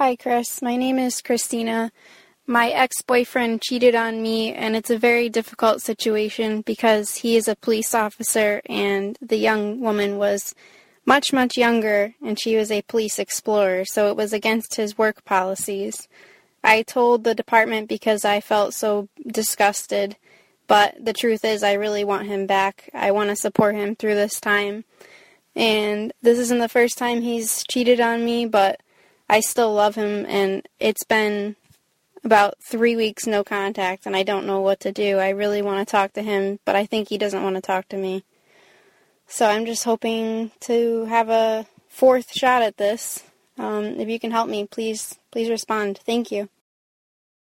Hi, Chris. My name is Christina. My ex-boyfriend cheated on me, and it's a very difficult situation because he is a police officer, and the young woman was much, much younger, and she was a police explorer, so it was against his work policies. I told the department because I felt so disgusted, but the truth is I really want him back. I want to support him through this time, and this isn't the first time he's cheated on me, but I still love him, and it's been about 3 weeks no contact, and I don't know what to do. I really want to talk to him, but I think he doesn't want to talk to me. So I'm just hoping to have a fourth shot at this. If you can help me, please respond. Thank you.